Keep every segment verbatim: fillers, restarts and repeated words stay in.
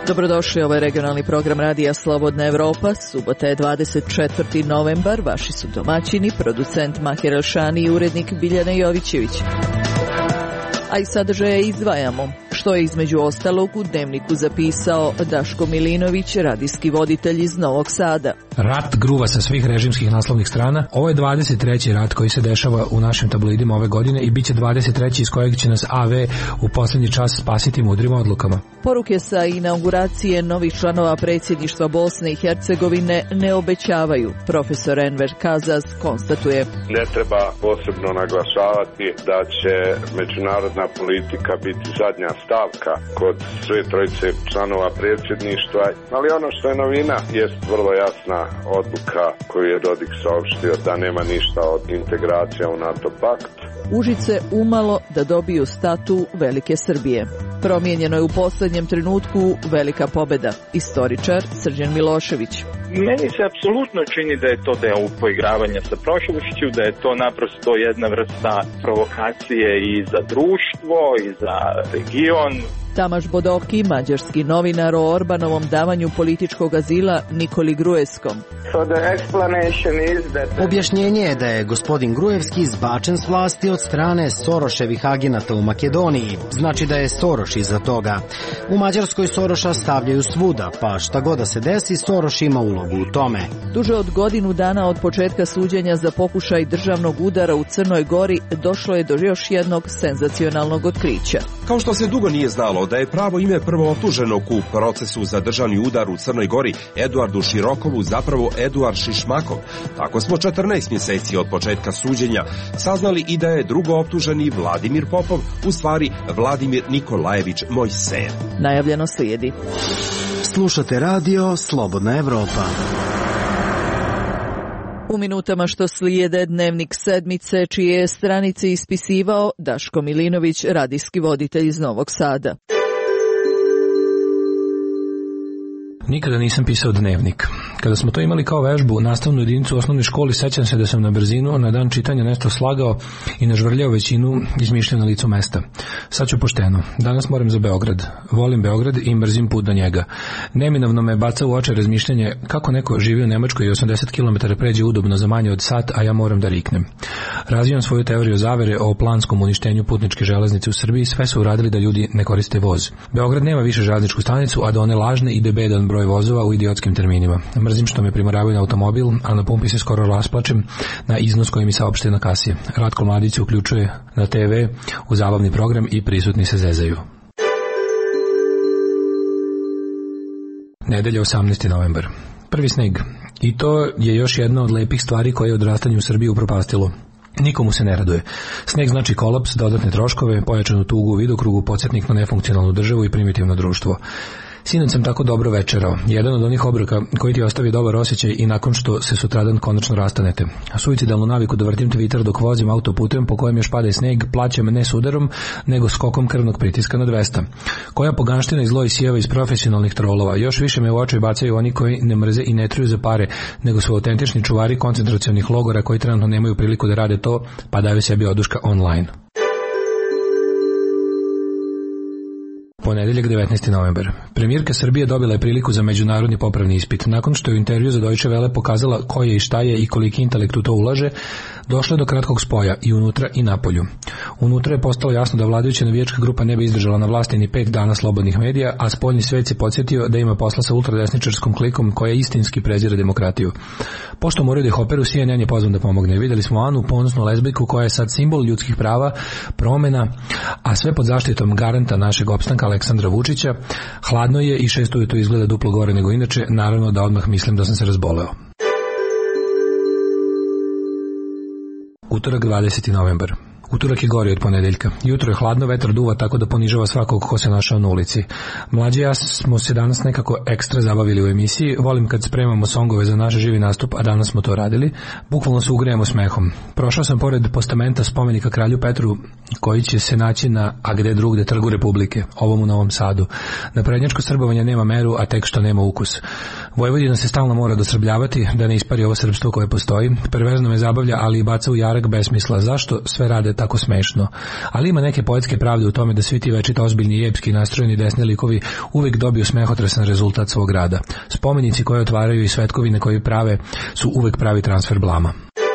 Dobrodošli, ovo je regionalni program Radija Slobodna Evropa. Subota je dvadeset četvrti novembar. Vaši su domaćini, producent Mahir Elšani i urednik Biljana Jovićević. A i sadržaje izdvajamo. Što je između ostalog u Dnevniku zapisao Daško Milinović, radijski voditelj iz Novog Sada. Rat gruva sa svih režimskih naslovnih strana. Ovo je dvadeset treći rat koji se dešava u našim tabloidima ove godine i bit će dvadeset treći iz kojeg će nas A V u posljednji čas spasiti mudrim odlukama. Poruke sa inauguracije novih članova predsjedništva Bosne i Hercegovine ne obećavaju. Profesor Enver Kazas konstatuje: ne treba posebno naglašavati da će međunarodna politika biti zadnja stavka kod sve trojice članova predsjedništva, ali ono što je novina jest vrlo jasna odluka koju je Dodik saopštio da nema ništa od integracija u NATO pakt. Užice umalo da dobiju statu Velike Srbije. Promijenjeno je u posljednjem trenutku velika pobjeda. Istoričar Srđan Milošević. Meni se apsolutno čini da je to deo poigravanja sa prošlošću, da je to naprosto jedna vrsta provokacije i za društvo i za region. Tamaš Bodoki, mađarski novinar o Orbanovom davanju političkog azila Nikoli Gruevskom. Objašnjenje je da je gospodin Gruevski izbačen s vlasti od strane Soroševih agenata u Makedoniji. Znači da je Soroš iza toga. U Mađarskoj Soroša stavljaju svuda, pa šta god da se desi, Soroš ima ulogu u tome. Duže od godinu dana od početka suđenja za pokušaj državnog udara u Crnoj Gori došlo je do još jednog senzacionalnog otkrića. Kao što se dugo nije znalo da je pravo ime prvooptuženog u procesu za državni udar u Crnoj Gori Eduardu Širokovu zapravo Eduard Šišmakov, tako smo četrnaest mjeseci od početka suđenja saznali i da je drugo optuženi Vladimir Popov u stvari Vladimir Nikolajević Mojsejev. Najavljeno slijedi. Slušate radio Slobodna Evropa. U minutama što slijede Dnevnik sedmice, čije je stranice ispisivao Daško Milinović, radijski voditelj iz Novog Sada. Nikada nisam pisao dnevnik. Kada smo to imali kao vežbu, nastavnu jedinicu u osnovnoj školi, sećam se da sam na brzinu na dan čitanja nešto slagao i nažvrljao većinu izmišljena na licu mesta. Sad ću pošteno. Danas moram za Beograd. Volim Beograd i mrzim put do njega. Neminovno me baca u oči razmišljanje kako neko živi u Nemačkoj i osamdeset kilometara pređe udobno za manje od sat, a ja moram da riknem. Razvijam svoju teoriju zavere o planskom uništenju putničke železnice u Srbiji. Sve su uradili da ljudi ne koriste voz. Beograd nema više železničku stanicu, a da one lažne ide bedan broj vozova u idiotskim terminima. Mrzim što me primoravaju na automobil, a na pumpi se skoro rasplačem na iznos koji mi saopšte na kasi. Ratko Mladić se uključuje na te ve u zabavni program i prisutni se zezaju. Nedelja osamnaesti novembar. Prvi sneg. I to je još jedna od lepih stvari koje je odrastanje u Srbiji upropastilo. Nikomu se ne raduje. Sneg znači kolaps, dodatne troškove, pojačanu tugu u vidokrugu, podsjetnik na nefunkcionalnu državu i primitivno društvo. Sinoć sam tako dobro večerao. Jedan od onih obroka koji ti ostavi dobar osjećaj i nakon što se sutradan konačno rastanete. Suicidalnu naviku da vrtim Twitter dok vozim autoputem po kojem još pada i sneg, plaćam ne s udarom, nego skokom krvnog pritiska na dvesta. Koja poganština i zlo i sijeva iz profesionalnih trolova. Još više me u oči bacaju oni koji ne mrze i ne truju za pare, nego su autentični čuvari koncentracionih logora koji trenutno nemaju priliku da rade to, pa daju sebi oduška online. Ponedeljak devetnaesti novembar. Premijerka Srbije dobila je priliku za međunarodni popravni ispit. Nakon što je u intervju za Deutsche Welle pokazala ko je i šta je i koliki intelekt u to ulaže, došlo je do kratkog spoja i unutra i napolju. Unutra je postalo jasno da vladajuća navijačka grupa ne bi izdržala na vlasti ni pet dana slobodnih medija, a spoljni svet se podsjetio da ima posla sa ultradesničarskom klikom koja istinski prezire demokratiju. Pošto moraju da ih operu, C N N je pozvan da pomogne. Videli smo Anu, ponosnu lezbijku koja je sad simbol ljudskih prava, promena, a sve pod zaštitom garanta našeg opstanka Aleksandra Vučića. Hladno je i šest ujutro izgleda duplo gore nego inače, naravno da odmah mislim da sam se razboleo. Utorak dvadeseti novembar. Utorak je gori od ponedeljka. Jutro je hladno, vetar duva tako da ponižava svakog ko se našao na ulici. Mlađi ja smo se danas nekako ekstra zabavili u emisiji. Volim kad spremamo songove za naš živi nastup, a danas smo to radili. Bukvalno se ugrejemo smehom. Prošao sam pored postamenta spomenika kralju Petru, koji će se naći na a gde drugde Trgu Republike, ovom u Novom Sadu. Na prednjačko srbovanje nema meru, a tek što nema ukus. Vojvodina se stalno mora dosrbljavati da ne ispari ovo srpstvo koje postoji. Perverzno me zabavlja, ali i baca u jarak besmisla. Zašto sve rade tako smešno? Ali ima neke poetske pravde u tome da svi ti večito ozbiljni i epski nastrojeni desni likovi uvek dobiju smehotresan rezultat svog rada. Spomenici koje otvaraju i svetkovine koje prave su uvek pravi transfer blama.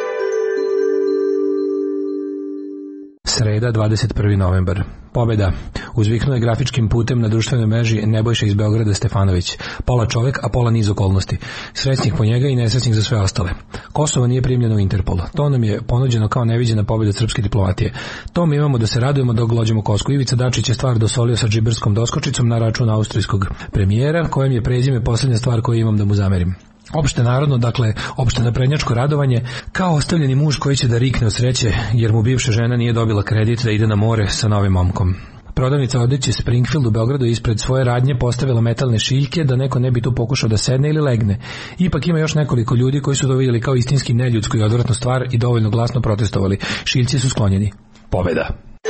Sreda, dvadeset prvi novembar. Pobeda. Uzviknuo je grafičkim putem na društvenoj mreži Nebojša iz Beograda Stefanović. Pola čovek, a pola niz okolnosti. Srećnih po njega i nesrećnih za sve ostale. Kosovo nije primljeno u Interpol. To nam je ponuđeno kao neviđena pobjeda srpske diplomatije. To mi imamo da se radujemo dok glođemo kosku. Ivica Dačić je stvar dosolio sa džiberskom doskočicom na račun austrijskog premijera, kojem je prezime posljednja stvar koju imam da mu zamerim. Opšte narodno, dakle, opšte naprednjačko radovanje, kao ostavljeni muž koji će da rikne od sreće, jer mu bivša žena nije dobila kredit da ide na more sa novim momkom. Prodavnica odeće Springfield u Beogradu ispred svoje radnje postavila metalne šiljke da neko ne bi tu pokušao da sedne ili legne. Ipak ima još nekoliko ljudi koji su to vidjeli kao istinski neljudsku i odvratnu stvar i dovoljno glasno protestovali. Šiljci su sklonjeni. Pobeda.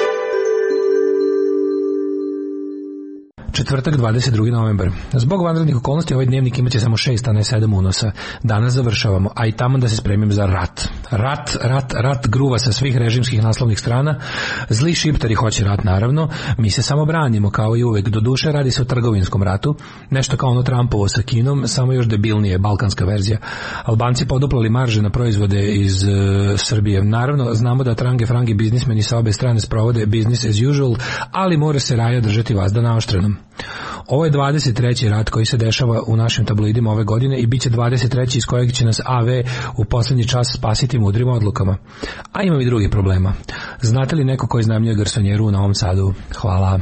Četvrtak, dvadeset drugi novembar. Zbog vanrednih okolnosti ovaj dnevnik imaće samo šest, a ne sedam unosa. Danas završavamo, a i tamo da se spremim za rat. Rat, rat, rat gruva sa svih režimskih naslovnih strana. Zli šiptari hoće rat, naravno. Mi se samo branimo, kao i uvek. Do duše radi se o trgovinskom ratu. Nešto kao ono Trumpovo sa Kinom, samo još debilnije, balkanska verzija. Albanci poduplali marže na proizvode iz uh, Srbije. Naravno, znamo da trange frangi biznismeni sa obe strane sprovode business as usual, ali mora se raja držati vazda naoštrenom. Ovo je dvadeset treći rat koji se dešava u našim tabloidima ove godine i bit će dvadeset treći iz kojeg će nas A V u poslednji čas spasiti mudrim odlukama. A imam i drugih problema. Znate li neko ko iznajmljuje garsonjeru u Novom Sadu? Hvala.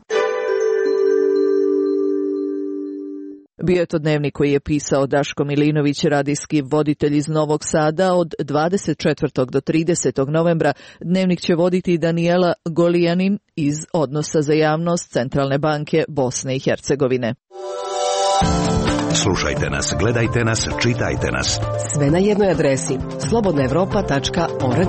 Bio je to dnevnik koji je pisao Daško Milinović, radijski voditelj iz Novog Sada. Od dvadeset četvrtog do tridesetog novembra dnevnik će voditi Danijela Golijanin iz Odnosa za javnost Centralne banke Bosne i Hercegovine. Slušajte nas, gledajte nas, čitajte nas. Sve na jednoj adresi slobodna evropa tačka org.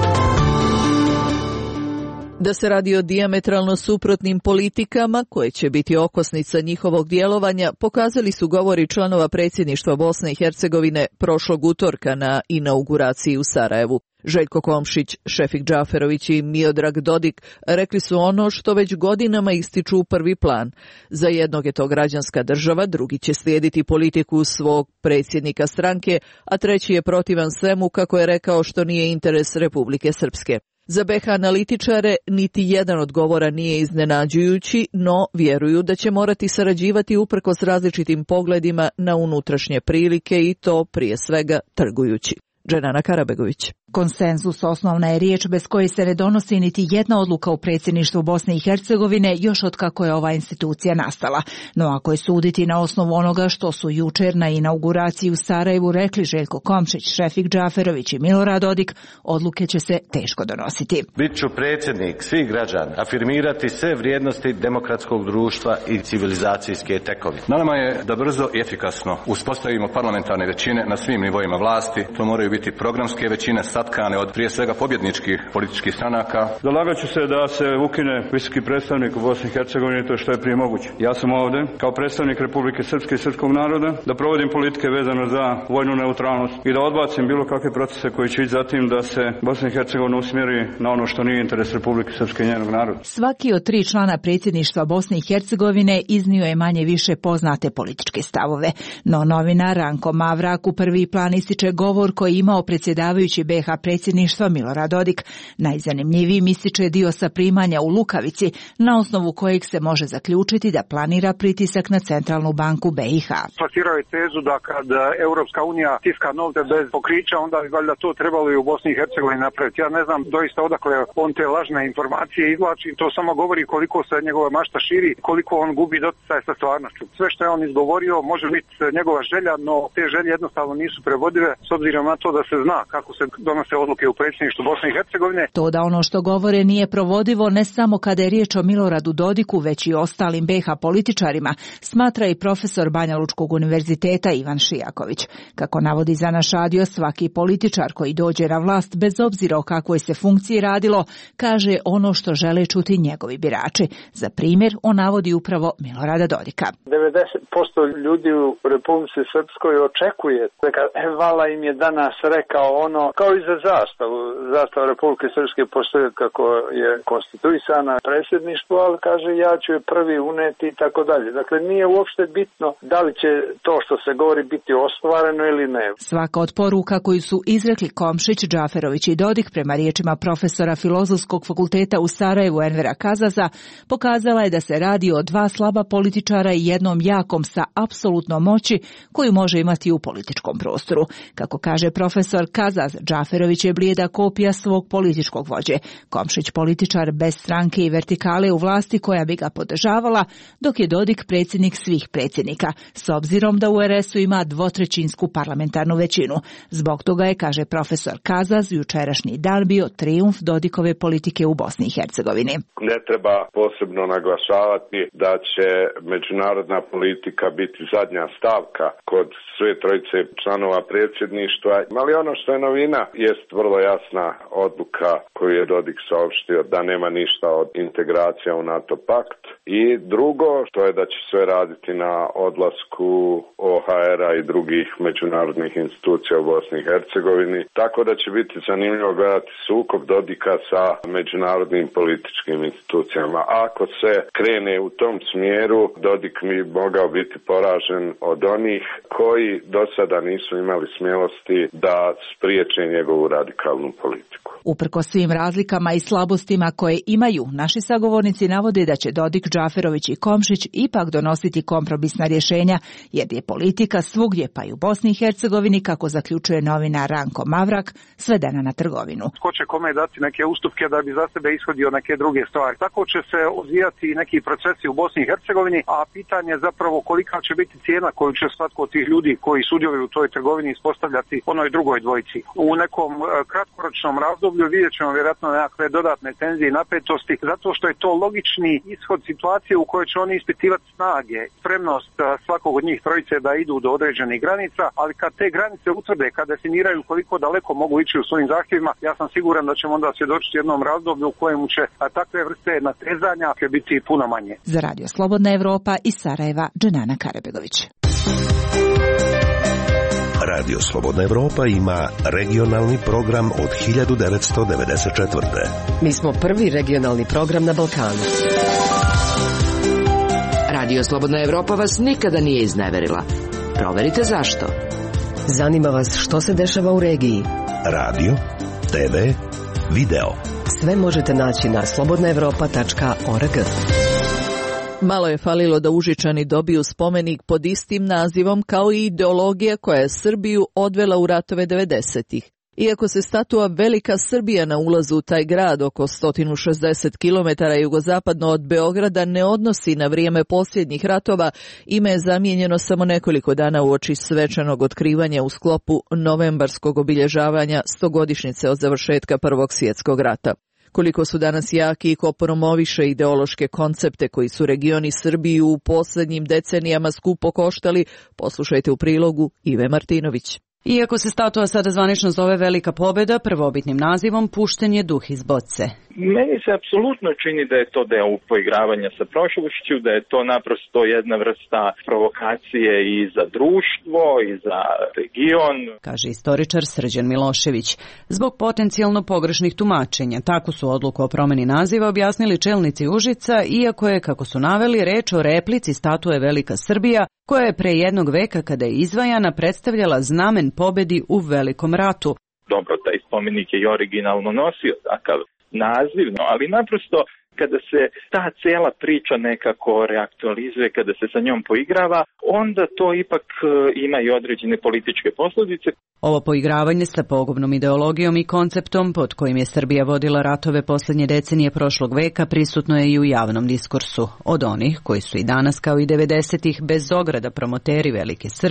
Da se radi o dijametralno suprotnim politikama koje će biti okosnica njihovog djelovanja, pokazali su govori članova predsjedništva Bosne i Hercegovine prošlog utorka na inauguraciji u Sarajevu. Željko Komšić, Šefik Džaferović i Miodrag Dodik rekli su ono što već godinama ističu u prvi plan. Za jednog je to građanska država, drugi će slijediti politiku svog predsjednika stranke, a treći je protivan svemu, kako je rekao, što nije interes Republike Srpske. Za B H analitičare niti jedan od govora nije iznenađujući, no vjeruju da će morati sarađivati uprkos različitim pogledima na unutrašnje prilike i to prije svega trgujući. Dženana Karabegović. Konsenzus osnovna je riječ bez koje se ne donosi niti jedna odluka u predsjedništvu Bosne i Hercegovine još od kako je ova institucija nastala. No ako je suditi na osnovu onoga što su jučer na inauguraciji u Sarajevu rekli Željko Komšić, Šefik Džaferović i Milorad Dodik, odluke će se teško donositi. Bit ću predsjednik svih građana, afirmirati sve vrijednosti demokratskog društva i civilizacijske tekovine. Na nama je da brzo i efikasno uspostavimo parlamentarne većine na svim nivoima vlasti. To moraju biti programske većine satkane od prije svega pobjedničkih političkih stranaka. Zalagat ću se da se ukine visoki predstavnik u Bosni i Hercegovini, to je što je prije moguće. Ja sam ovdje kao predstavnik Republike Srpske i srpskog naroda da provodim politike vezano za vojnu neutralnost i da odbacim bilo kakve procese koji će ići za tim da se Bosna i Hercegovina usmjeri na ono što nije interes Republike Srpske i njenog naroda. Svaki od tri člana predsjedništva Bosne i Hercegovine iznio je manje više poznate političke stavove. No novinar Ranko Mavrak u prvi plan ističe govor koji je imao predsjedavajući B H predsjedništva Milorad Dodik. Najzanimljivijim ističe dio sa primanja u Lukavici, na osnovu kojeg se može zaključiti da planira pritisak na Centralnu banku B i H. Plasirao je tezu da kad Europska unija tiska novce bez pokrića, onda bi valjda to trebalo i u Bosni i Hercegovini napraviti. Ja ne znam doista odakle on te lažne informacije izvlači, to samo govori koliko se njegova mašta širi, koliko on gubi doticaj sa stvarnošću. Sve što je on izgovorio može biti njegova želja, no te želje jednostavno nisu prevodive s obzirom na to da se zna kako se donosi donose odluke u predsjedništvu Bosne i Hercegovine. To da ono što govore nije provodivo ne samo kada je riječ o Miloradu Dodiku, već i ostalim B iH političarima, smatra i profesor Banja Lučkog univerziteta Ivan Šijaković. Kako navodi Zana Šadio, svaki političar koji dođe na vlast, bez obzira o kakvoj se funkciji radilo, kaže ono što žele čuti njegovi birači. Za primjer, on navodi upravo Milorada Dodika. devedeset posto ljudi u Republici Srpskoj očekuje. Vala im je danas rekao ono, kao i za zastavu. Zastava Republike Srpske postoji kako je konstituisana predsjedništvo, ali kaže ja ću je prvi uneti i tako dalje. Dakle, nije uopšte bitno da li će to što se govori biti ostvareno ili ne. Svaka od poruka koju su izrekli Komšić, Džaferović i Dodik prema riječima profesora Filozofskog fakulteta u Sarajevu Envera Kazaza pokazala je da se radi o dva slaba političara i jednom jakom sa apsolutnom moći koju može imati u političkom prostoru. Kako kaže profesor Kazaz, Džaferović je blijeda kopija svog političkog vođe. Komšić političar bez stranke i vertikale u vlasti koja bi ga podržavala, dok je Dodik predsjednik svih predsjednika, s obzirom da u er es u ima dvotrećinsku parlamentarnu većinu. Zbog toga je, kaže profesor Kazaz, jučerašnji dan bio trijumf Dodikove politike u Bosni i Hercegovini. Ne treba posebno naglašavati da će međunarodna politika biti zadnja stavka kod sve trojice članova predsjedništva, ali ono što je novina jest vrlo jasna odluka koju je Dodik saopštio da nema ništa od integracija u NATO pakt. I drugo, to je da će sve raditi na odlasku o ha era i drugih međunarodnih institucija u Bosni i Hercegovini, tako da će biti zanimljivo gledati sukob Dodika sa međunarodnim političkim institucijama. Ako se krene u tom smjeru, Dodik mi mogao biti poražen od onih koji do sada nisu imali smjelosti da spriječe njegovu radikalnu politiku. Uprkos svim razlikama i slabostima koje imaju, naši sagovornici navode da će Dodik, Džaferović i Komšić ipak donositi kompromisna rješenja, jer je politika svugdje, pa i u Bosni i Hercegovini, kako zaključuje novinar Ranko Mavrak, svedena na trgovinu. Ko će kome dati neke ustupke da bi za sebe ishodio neke druge stvari. Tako će se odvijati neki procesi u Bosni i Hercegovini, a pitanje je zapravo kolika će biti cijena koju će svatko od tih ljudi koji sudjeluju u toj trgovini ispostavljati onoj drugoj dvojici. U nekom kratkoročnom razdoblju vidjet ćemo vjerojatno nekakve dodatne tenzije i napetosti, zato što je to logični ishod situacije u kojoj će oni ispitivati snage, spremnost svakog od njih trojice da idu do određenih granica, ali kad te granice utvrde, kad definiraju koliko daleko mogu ići u svojim zahtjevima, ja sam siguran da ćemo onda svjedočiti jednom razdoblju u kojemu će takve vrste natezanja biti puno manje. Za Radio Slobodna Evropa iz Sarajeva, Dženana Karabegović. Radio Slobodna Evropa ima regionalni program od hiljadu devetsto devedeset četvrte. Mi smo prvi regionalni program na Balkanu. Radio Slobodna Evropa vas nikada nije izneverila. Proverite zašto. Zanima vas što se dešava u regiji. Radio, te ve, video. Sve možete naći na slobodna evropa tačka org. Malo je falilo da Užičani dobiju spomenik pod istim nazivom kao i ideologija koja je Srbiju odvela u ratove devedesetih. Iako se statua Velika Srbija na ulazu u taj grad oko sto šezdeset kilometara jugozapadno od Beograda ne odnosi na vrijeme posljednjih ratova, ime je zamijenjeno samo nekoliko dana uoči svečanog otkrivanja u sklopu novembarskog obilježavanja stogodišnjice od završetka Prvog svjetskog rata. Koliko su danas jaki i ko promoviše ideološke koncepte koji su regioni Srbiju u posljednjim decenijama skupo koštali, poslušajte u prilogu Ive Martinović. Iako se statua sada zvanično zove Velika pobjeda, prvobitnim nazivom pušten je duh iz boce. Meni se apsolutno čini da je to deo poigravanja sa prošlošću, da je to naprosto jedna vrsta provokacije i za društvo i za region, kaže istoričar Srđan Milošević. Zbog potencijalno pogrešnih tumačenja, takvu su odluku o promjeni naziva objasnili čelnici Užica, iako je, kako su naveli, reč o replici statue Velika Srbija, koja je pre jednog veka kada je izvajana predstavljala znamen pobedi u Velikom ratu. Dobro, taj spomenik je i originalno nosio takav nazivno, ali naprosto kada se ta cijela priča nekako reaktualizuje, kada se sa njom poigrava, onda to ipak ima i određene političke posljedice. Ovo poigravanje sa pogubnom ideologijom i konceptom pod kojim je Srbija vodila ratove posljednje decenije prošlog veka prisutno je i u javnom diskursu. Od onih koji su i danas kao i devedesetih bez ograda promoteri Velike Srbije,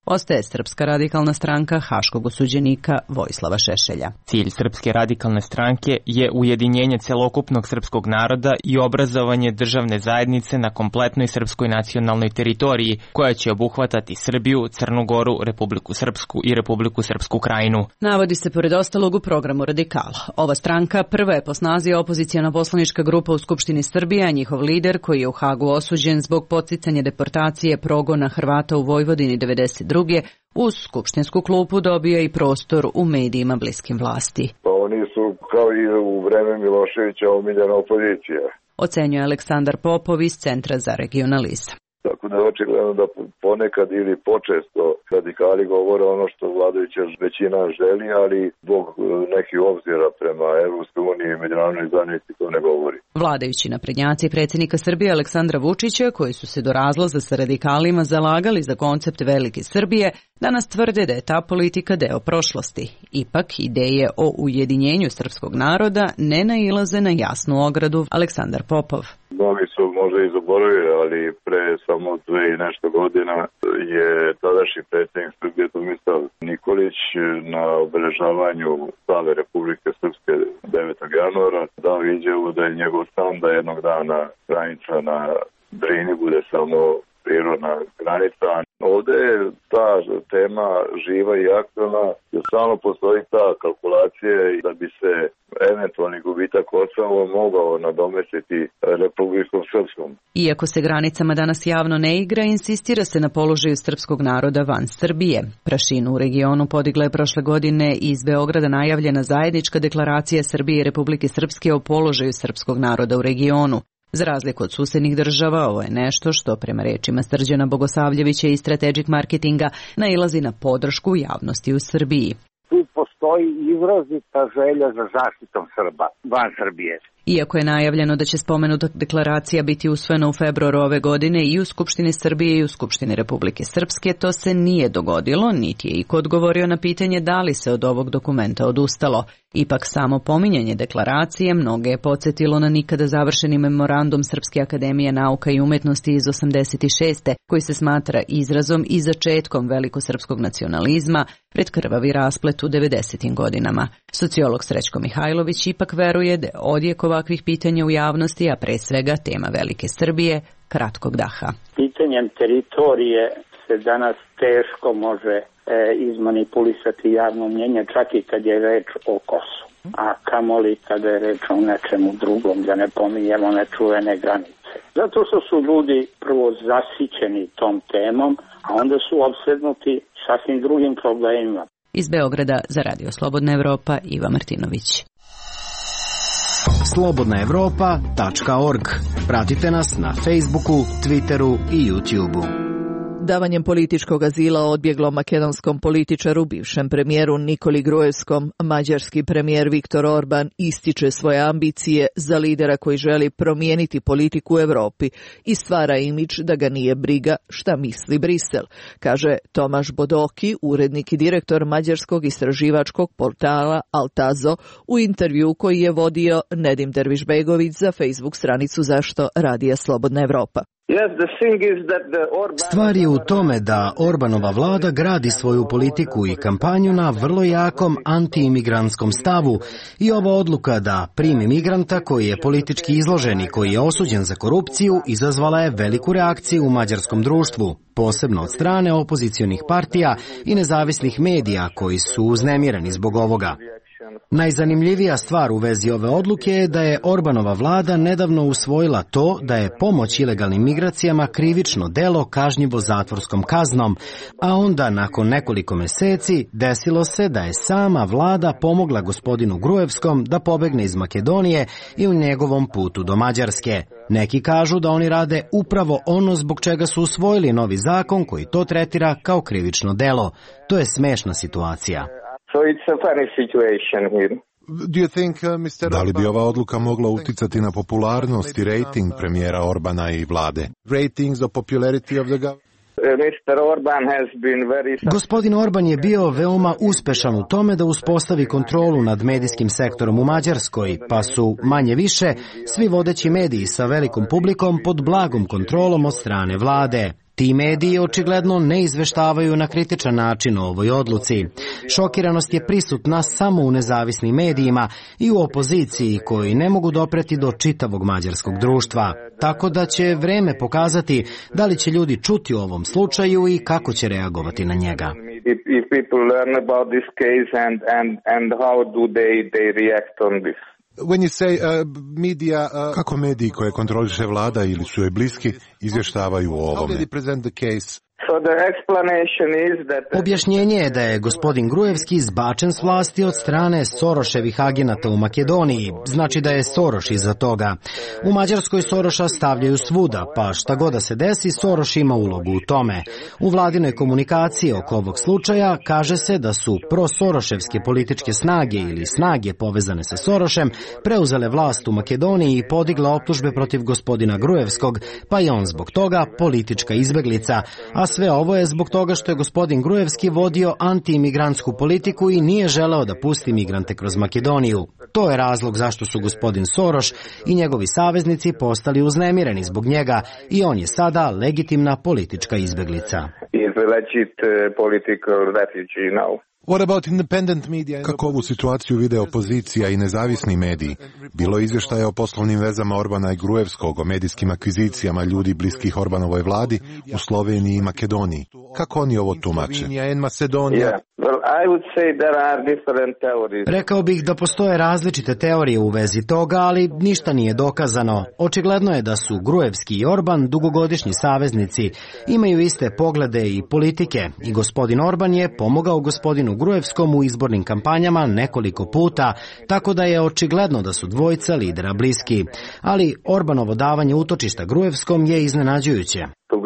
ostaje Srpska radikalna stranka haškog osuđenika Vojislava Šešelja. Cilj Srpske radikalne stranke je ujedinjenje celokupnog srpskog naroda i obrazovanje državne zajednice na kompletnoj srpskoj nacionalnoj teritoriji, koja će obuhvatati Srbiju, Crnu Goru, Republiku Srpsku i Republiku Srpsku Krajinu. Navodi se pored ostalog u programu Radikala. Ova stranka prva je po snazi opozicijona poslanička grupa u Skupštini Srbije, a njihov lider, koji je u Hagu osuđen zbog podsticanja deportacije progona Hrvata u Vojvodini devedeset druge uz skupštinsku klupu dobio i prostor u medijima bliskim vlasti. Pa oni su kao i u vreme Miloševića omiljena opozicija. Ocenjuje Aleksandar Popov iz Centra za regionalizam. Tako da je očigledno da ponekad ili počesto radikali govore ono što vladajuća većina želi, ali zbog nekih obzira prema Evropskoj uniji i međunarodnoj zajednici to ne govori. Vladajući naprednjaci predsjednika Srbije Aleksandra Vučića, koji su se do razlaza sa radikalima zalagali za koncept Velike Srbije, danas tvrde da je ta politika deo prošlosti. Ipak, ideje o ujedinjenju srpskog naroda ne nailaze na jasnu ogradu. Aleksandar Popov. Mnogi su možda i zaboravili, ali pre samo dve i nešto godina je tadašnji predsjednik Srbije Tomislav Nikolić na obeležavanju slave Republike Srpske devetog januara dao izjavu da je njegov san da jednog dana granica na Drini bude samo prirodna granica. Ovde je ta tema živa i aktualna, jer samo postoji ta kalkulacija da bi se eventualni gubitak Kosova mogao nadomestiti Republikom Srpskom. Iako se granicama danas javno ne igra, insistira se na položaju srpskog naroda van Srbije. Prašinu u regionu podigla je prošle godine iz Beograda najavljena zajednička deklaracija Srbije i Republike Srpske o položaju srpskog naroda u regionu. Za razliku od susednih država, ovo je nešto što, prema rečima Srđana Bogosavljevića iz Strategic Marketinga, nailazi na podršku javnosti u Srbiji. Tu postoji izrazita želja za zaštitom Srba van Srbije. Iako je najavljeno da će spomenuta deklaracija biti usvojena u februaru ove godine i u Skupštini Srbije i u Skupštini Republike Srpske, to se nije dogodilo, niti je iko odgovorio na pitanje da li se od ovog dokumenta odustalo. Ipak samo pominjanje deklaracije mnoge je podsjetilo na nikada završeni memorandum Srpske akademije nauka i umetnosti iz osamdeset šeste. koji se smatra izrazom i začetkom velikosrpskog nacionalizma pred krvavi rasplet u devedesetim godinama. Sociolog Srećko Mihajlović ipak veruje da je odjek ovakvih pitanja u javnosti, a pre svega tema Velike Srbije, kratkog daha. Pitanjem teritorije se danas teško može e, izmanipulisati javno mnjenje, čak i kad je reč o Kosovu. A kamoli kada je reč o nečemu drugom, da ne pominjemo nečuvene granice. Zato što su ljudi prvo zasićeni tom temom, a onda su opsednuti sasvim drugim problemima. Iz Beograda za Radio Slobodna Evropa, Iva Martinović. slobodna evropa tačka org. Pratite nas na Facebooku, Twitteru i YouTubeu. Davanjem političkog azila odbjeglom makedonskom političaru, bivšem premijeru Nikoli Gruevskom, mađarski premijer Viktor Orban ističe svoje ambicije za lidera koji želi promijeniti politiku u Evropi i stvara imidž da ga nije briga šta misli Brisel, kaže Tomaš Bodoki, urednik i direktor mađarskog istraživačkog portala Altazo, u intervju koji je vodio Nedim Dervišbegović za Facebook stranicu Zašto radija Slobodna Evropa. Stvar je u tome da Orbanova vlada gradi svoju politiku i kampanju na vrlo jakom anti-imigrantskom stavu i ova odluka da primi migranta koji je politički izložen i koji je osuđen za korupciju izazvala je veliku reakciju u mađarskom društvu, posebno od strane opozicionih partija i nezavisnih medija koji su uznemireni zbog ovoga. Najzanimljivija stvar u vezi ove odluke je da je Orbanova vlada nedavno usvojila to da je pomoć ilegalnim migracijama krivično delo kažnjivo zatvorskom kaznom, a onda nakon nekoliko meseci desilo se da je sama vlada pomogla gospodinu Gruevskom da pobegne iz Makedonije i u njegovom putu do Mađarske. Neki kažu da oni rade upravo ono zbog čega su usvojili novi zakon koji to tretira kao krivično delo. To je smešna situacija. So it's a funny situation here. Do you think, uh, mister Da li bi ova odluka mogla uticati na popularnost i rating premijera Orbana i vlade? Ratings of popularity of the government? Gospodin Orban je bio veoma uspešan u tome da uspostavi kontrolu nad medijskim sektorom u Mađarskoj, pa su, manje više, svi vodeći mediji sa velikom publikom pod blagom kontrolom od strane vlade. Ti mediji očigledno ne izveštavaju na kritičan način o ovoj odluci. Šokiranost je prisutna samo u nezavisnim medijima i u opoziciji koji ne mogu dopreti do čitavog mađarskog društva. Tako da će vreme pokazati da li će ljudi čuti o ovom slučaju i kako će reagovati na njega. If people learn about this case and, and, and how do they, they react on this. When you say, uh, media, uh, kako mediji koje kontroliše vlada ili su joj bliski izvještavaju o ovome? How did they present the case? Objašnjenje je da je gospodin Gruevski izbačen s vlasti od strane Soroševih agenata u Makedoniji, znači da je Soroš iza toga. U Mađarskoj Soroša stavljaju svuda, pa šta god da se desi, Soroš ima ulogu u tome. U vladinoj komunikaciji oko ovog slučaja kaže se da su prosoroševske političke snage ili snage povezane sa Sorošem preuzele vlast u Makedoniji i podigle optužbe protiv gospodina Gruevskog, pa je on zbog toga politička izbeglica, a sve ovo je zbog toga što je gospodin Gruevski vodio antiimigrantsku politiku i nije želeo da pusti migrante kroz Makedoniju. To je razlog zašto su gospodin Soroš i njegovi saveznici postali uznemireni zbog njega i on je sada legitimna politička izbeglica. What about independent media? Kako ovu situaciju vide opozicija i nezavisni mediji? Bilo je izvještaja o poslovnim vezama Orbana i Gruevskog, o medijskim akvizicijama ljudi bliskih Orbanovoj vladi u Sloveniji i Makedoniji. Kako oni ovo tumače? Rekao bih da postoje različite teorije u vezi toga, ali ništa nije dokazano. Očigledno je da su Gruevski i Orban dugogodišnji saveznici, imaju iste poglede i politike i gospodin Orban je pomogao gospodinu Gruevskom u izbornim kampanjama nekoliko puta, tako da je očigledno da su dvojica lidera bliski. Ali Orbanovo davanje utočišta Gruevskom je iznenađujuće.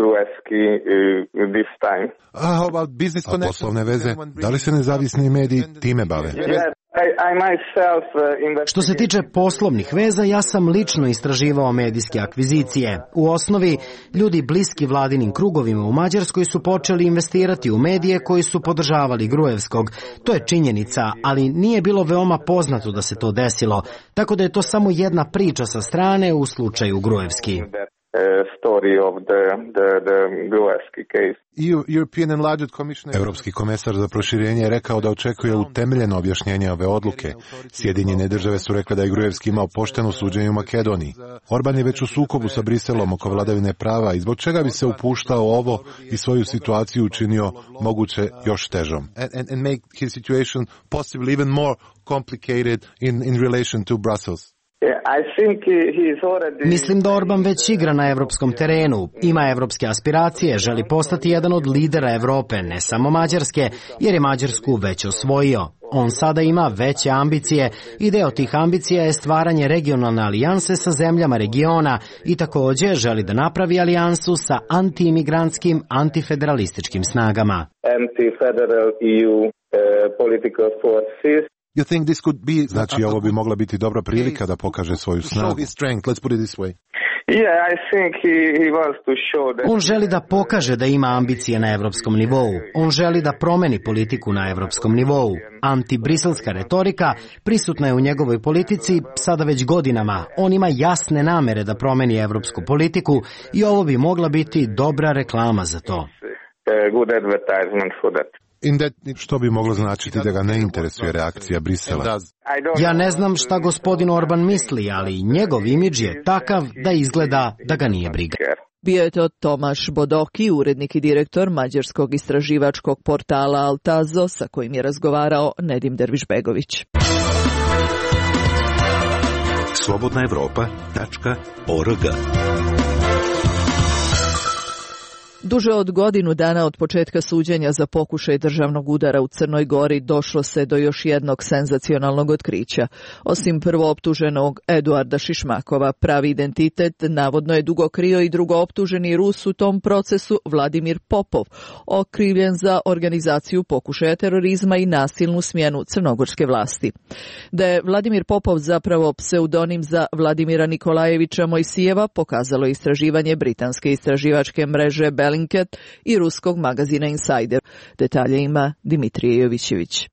A poslovne veze, da li se nezavisni mediji time bave? Što se tiče poslovnih veza, ja sam lično istraživao medijske akvizicije. U osnovi, ljudi bliski vladinim krugovima u Mađarskoj su počeli investirati u medije koji su podržavali Gruevskog. To je činjenica, ali nije bilo veoma poznato da se to desilo, tako da je to samo jedna priča sa strane u slučaju Gruevski. Europski komesar za proširenje je rekao da očekuje utemeljeno objašnjenje ove odluke. Sjedinjene države su rekle da je Gruevski imao pošteno suđenje u Makedoniji. Orban je već u sukobu sa Briselom oko vladavine prava i zbog čega bi se upuštao ovo i svoju situaciju učinio moguće još težom. And, and, and make his situation possibly even more complicated in, in relation to Brussels. Mislim da Orban već igra na evropskom terenu, ima evropske aspiracije, želi postati jedan od lidera Evrope, ne samo Mađarske, jer je Mađarsku već osvojio. On sada ima veće ambicije i deo tih ambicija je stvaranje regionalne alijanse sa zemljama regiona i također želi da napravi alijansu sa antiimigrantskim, antifederalističkim snagama. Anti-federal E U uh, political forces. You think this could be, znači ovo bi mogla biti dobra prilika da pokaže svoju snagu. Let's put it this way. On želi da pokaže da ima ambicije na evropskom nivou. On želi da promeni politiku na evropskom nivou. Antibriselska retorika prisutna je u njegovoj politici sada već godinama. On ima jasne namere da promeni evropsku politiku i ovo bi mogla biti dobra reklama za to. Good advertisement for that. Što bi moglo značiti da ga ne interesuje reakcija Brisela? Ja ne znam šta gospodin Orban misli, ali njegov imidž je takav da izgleda da ga nije briga. Bio je to Tomaš Bodoki, urednik i direktor mađarskog istraživačkog portala Altazo, sa kojim je razgovarao Nedim Dervišbegović. slobodna evropa tačka org. Duže od godinu dana od početka suđenja za pokušaj državnog udara u Crnoj Gori došlo se do još jednog senzacionalnog otkrića. Osim prvooptuženog Eduarda Šišmakova, pravi identitet navodno je dugo krio i drugooptuženi Rus u tom procesu Vladimir Popov, okrivljen za organizaciju pokušaja terorizma i nasilnu smjenu crnogorske vlasti. Da je Vladimir Popov zapravo pseudonim za Vladimira Nikolajevića Mojsijeva pokazalo istraživanje britanske istraživačke mreže Bellingcat i ruskog magazina Insider. Detalje ima Dimitrije Jovićević.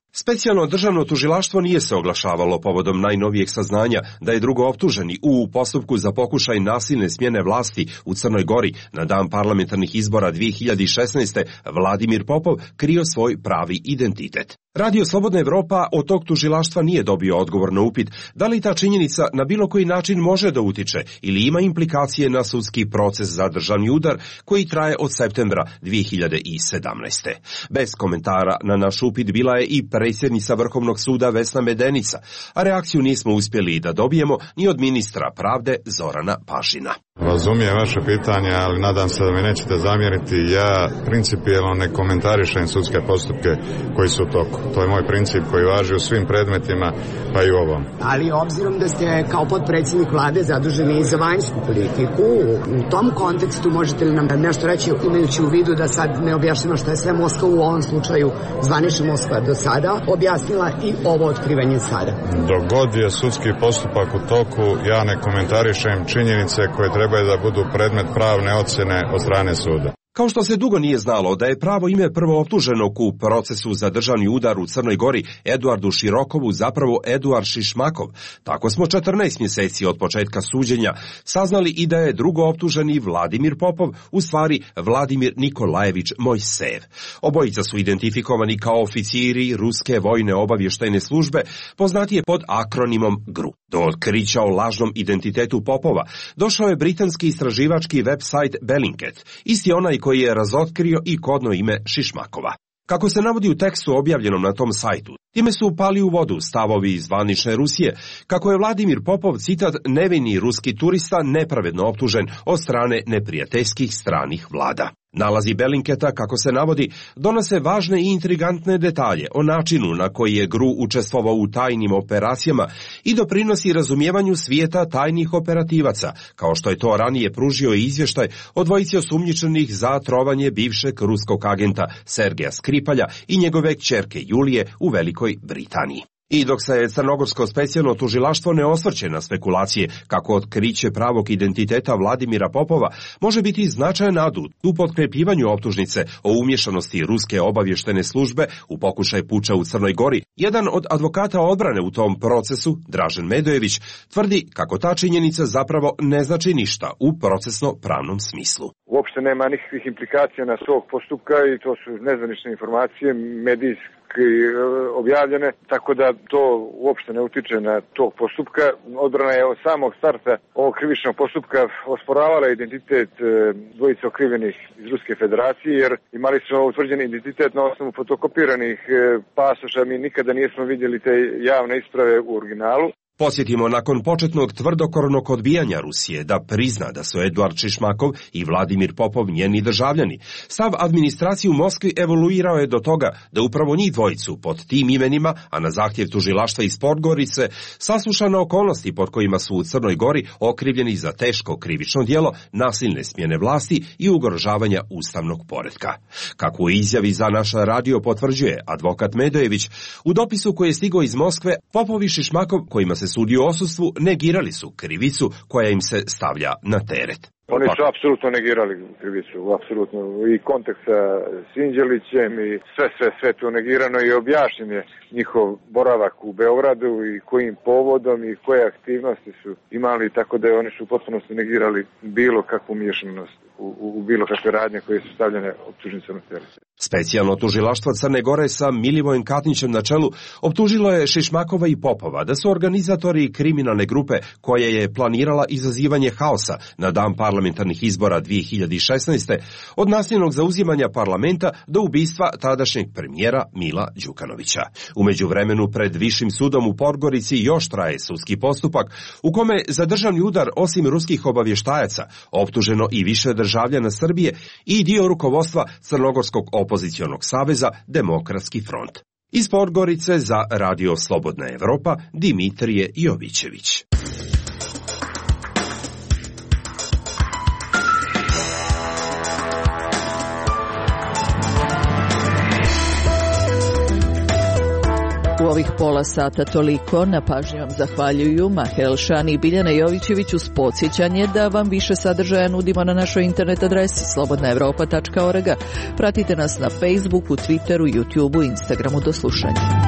Specijalno državno tužilaštvo nije se oglašavalo povodom najnovijeg saznanja da je drugo optuženi u postupku za pokušaj nasilne smjene vlasti u Crnoj Gori na dan parlamentarnih izbora dvije hiljade šesnaeste. Vladimir Popov krio svoj pravi identitet. Radio Slobodna Evropa od tog tužilaštva nije dobio odgovor na upit da li ta činjenica na bilo koji način može da utiče ili ima implikacije na sudski proces za državni udar koji traje od septembra dvije hiljade sedamnaeste. Bez komentara na naš upit bila je i predsjednica Vrhovnog suda Vesna Medenica, a reakciju nismo uspjeli da dobijemo ni od ministra pravde Zorana Pašina. Razumijem vaše pitanje, ali nadam se da mi nećete zamjeriti. Ja principijelno ne komentarišem sudske postupke koji su u toku. To je moj princip koji važi u svim predmetima, pa i u ovom. Ali obzirom da ste kao potpredsjednik vlade zaduženi za vanjsku politiku, u tom kontekstu možete li nam nešto reći, imajući u vidu da sad ne objašnjamo što je sve Moskva u ovom slučaju, zvanična Moskva do sada, objasnila i ovo otkrivanje sada? Dok god je sudski postupak u toku, ja ne komentarišem činjenice koje treba da budu predmet pravne ocjene od strane suda. Kao što se dugo nije znalo da je pravo ime prvooptuženog u procesu za državni udar u Crnoj Gori Eduardu Širokovu zapravo Eduard Šišmakov, tako smo četrnaest mjeseci od početka suđenja saznali i da je drugo optuženi Vladimir Popov u stvari Vladimir Nikolajević Mojsejev. Obojica su identifikovani kao oficiri ruske vojne obavještajne službe, poznatije pod akronimom G R U. Do otkrića o lažnom identitetu Popova došao je britanski istraživački website Bellingcat, isti onaj koji je razotkrio i kodno ime Šišmakova. Kako se navodi u tekstu objavljenom na tom sajtu, time su upali u vodu stavovi iz zvanične Rusije, kako je Vladimir Popov, citat, nevini ruski turista nepravedno optužen od strane neprijateljskih stranih vlada. Nalazi Bellingcata, kako se navodi, donose važne i intrigantne detalje o načinu na koji je G R U učestvovao u tajnim operacijama i doprinosi razumijevanju svijeta tajnih operativaca, kao što je to ranije pružio i izvještaj o dvojici osumnjičenih za trovanje bivšeg ruskog agenta Sergeja Skripalja i njegove kćerke Julije u Velikoj Britaniji. I dok se crnogorsko specijalno tužilaštvo ne osvrće na spekulacije kako otkriće pravog identiteta Vladimira Popova može biti značajan adut u potkrepljivanju optužnice o umješanosti ruske obavještene službe u pokušaj puča u Crnoj Gori, jedan od advokata odbrane u tom procesu, Dražen Medojević, tvrdi kako ta činjenica zapravo ne znači ništa u procesno-pravnom smislu. Uopšte nema nikakvih implikacija na tog postupka i to su nezvanične informacije, medijski objavljene, tako da to uopšte ne utiče na tog postupka. Odbrana je od samog starta ovog krivičnog postupka osporavala identitet dvojice okrivljenih iz Ruske federacije, jer imali smo utvrđen identitet na osnovu fotokopiranih pasoša. Mi nikada nismo vidjeli te javne isprave u originalu. Podsjetimo, nakon početnog tvrdokornog odbijanja Rusije da prizna da su Eduard Šišmakov i Vladimir Popov njeni državljani, stav administracije u Moskvi evoluirao je do toga da upravo njih dvojicu pod tim imenima, a na zahtjev tužilaštva iz Podgorice, sasluša na okolnosti pod kojima su u Crnoj Gori okrivljeni za teško krivično djelo, nasilne smjene vlasti i ugrožavanja ustavnog poretka. Kako u izjavi za naš radio potvrđuje advokat Medojević, u dopisu koji je stigao iz Moskve, Popov i Šišmakov, kojima se sudi u odsustvu, negirali su krivicu koja im se stavlja na teret. Oni su apsolutno negirali krivicu, apsolutno i kontekst sa Sinđelićem i sve, sve, sve to negirano i objašnjen je njihov boravak u Beogradu i kojim povodom i koje aktivnosti su imali, tako da oni su potpuno negirali bilo kakvu miješanost u, u bilo kakve radnje koje su stavljene optužnicom na teret. Specijalno tužilaštvo Crne Gore sa Milivojem Katnićem na čelu optužilo je Šišmakova i Popova da su organizatori kriminalne grupe koja je planirala izazivanje haosa na dan parlamentarnih izbora dvije hiljade šesnaeste. od nasilnog zauzimanja parlamenta do ubistva tadašnjeg premijera Mila Đukanovića. U međuvremenu pred Višim sudom u Podgorici još traje sudski postupak u kome za državni udar osim ruskih obavještajaca optuženo i više državljana Srbije i dio rukovodstva Crnogorskog opozicionog saveza Demokratski front. Iz Podgorice za Radio Slobodna Evropa Dimitrije Jovićević. U ovih pola sata toliko, na pažnji vam zahvaljuju Maher El-Shani i Biljana Jovićević uz podsjećanje da vam više sadržaja nudimo na našoj internet adresi slobodna evropa tačka org. Pratite nas na Facebooku, Twitteru, YouTubeu, Instagramu. Do slušanja.